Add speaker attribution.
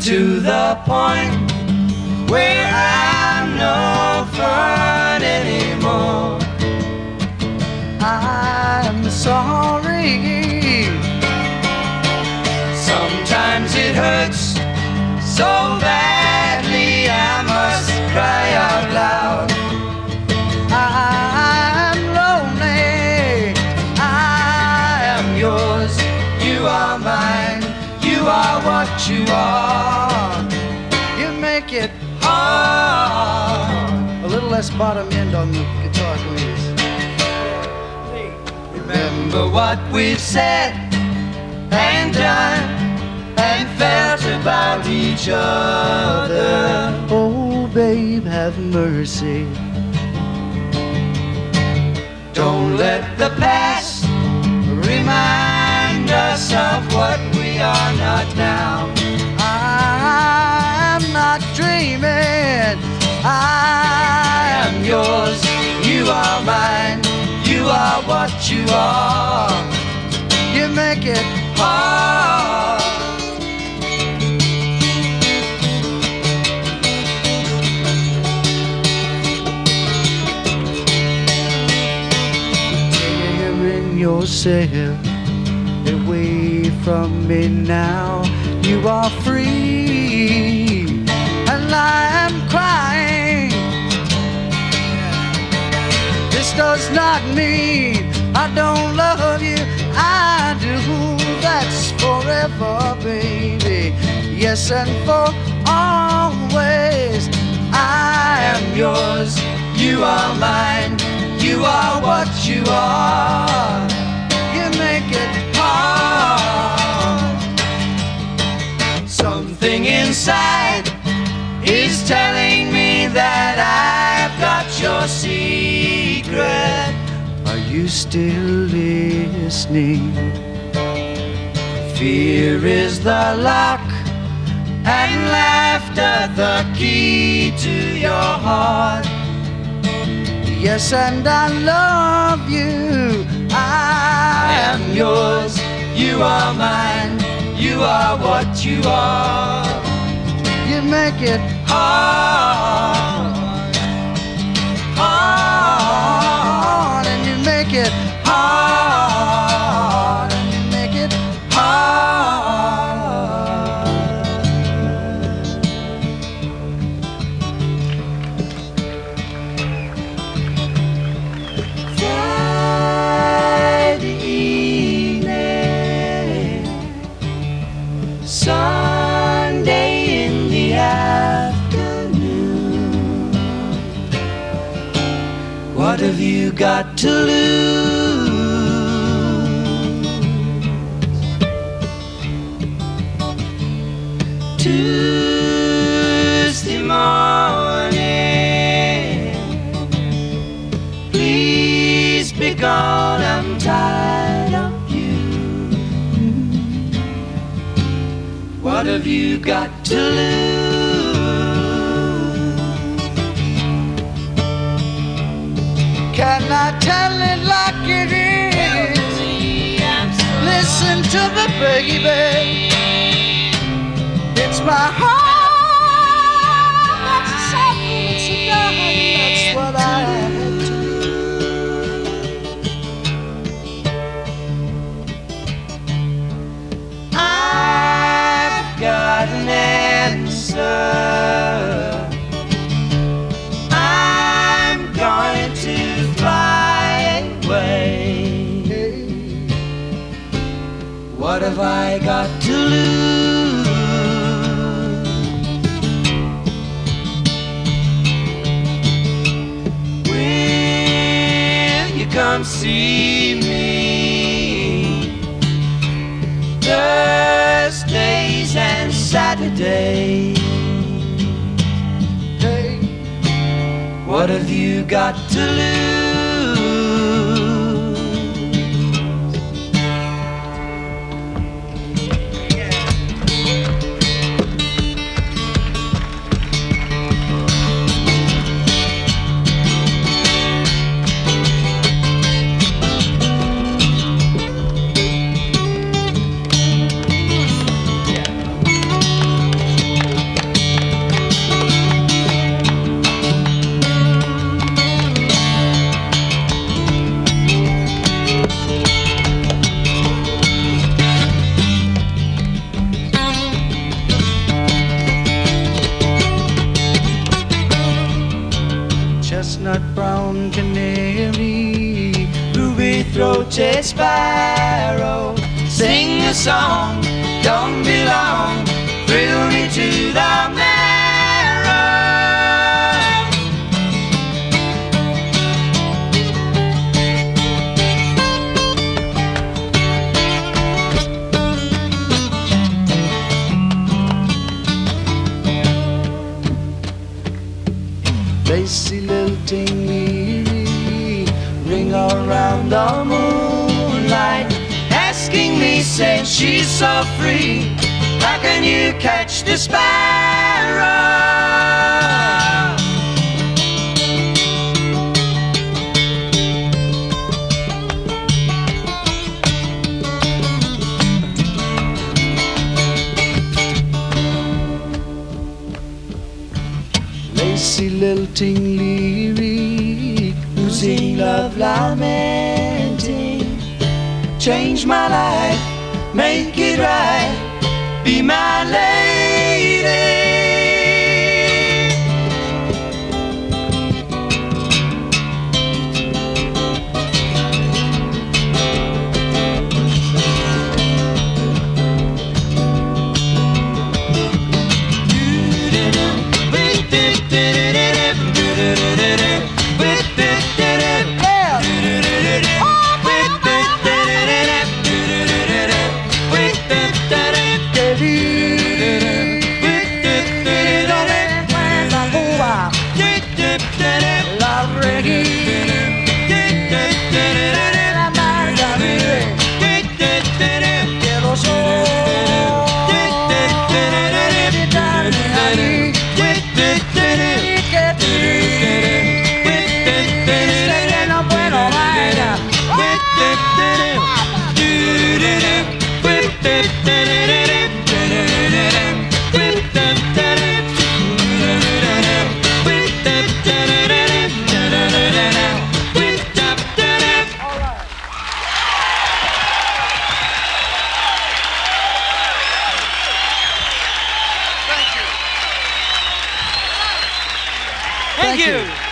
Speaker 1: to the point where I'm no fun anymore. I'm sorry. Sometimes it hurts so badly I must cry out loud. I'm lonely, I am yours, you are mine, you are what you are. You make it hard. A little less bottom end on the guitar, please. Remember what we've said and done and felt about each other. Oh, babe, have mercy. Don't let the past remind us of what we are not now. I'm not dreaming. I am yours. You are mine. You are what you are. You make it hard. Tearing yourself away from me now. You are free, and I am crying. This does not mean I don't love you. I do. That's forever, baby. Yes, and for always. I am yours. You are mine. You are what you are. You make it hard. Something inside is telling me that I've got your secret. Are you still listening? Fear is the lock and laughter the key to your heart. Yes, and I love you. I am yours. You are mine. You are what you are. You make it hard, hard, and you make it hard, and you make it hard. Friday evening, Sunday in the afternoon. What have you got to lose? Tuesday morning, please be gone, I'm tired of you. What have you got to lose? Can I tell it like it is? Listen to the baby. It's my heart that's suffering, it's a dying. That's what I had to do. I've got an answer. I'm going to fly away. What have I got to lose? Will you come see me Thursdays and Saturdays? Hey, what have you got to lose? brown canary, ruby-throated sparrow, sing a song, don't be long, thrill me to the marrow. Lacy lilting me, ring around the moonlight, asking me, saying she's so free, how can you catch the sparrow? Lacy lilting lyric, losing love lamenting, change my life, make it right, be my lady.
Speaker 2: Thank you.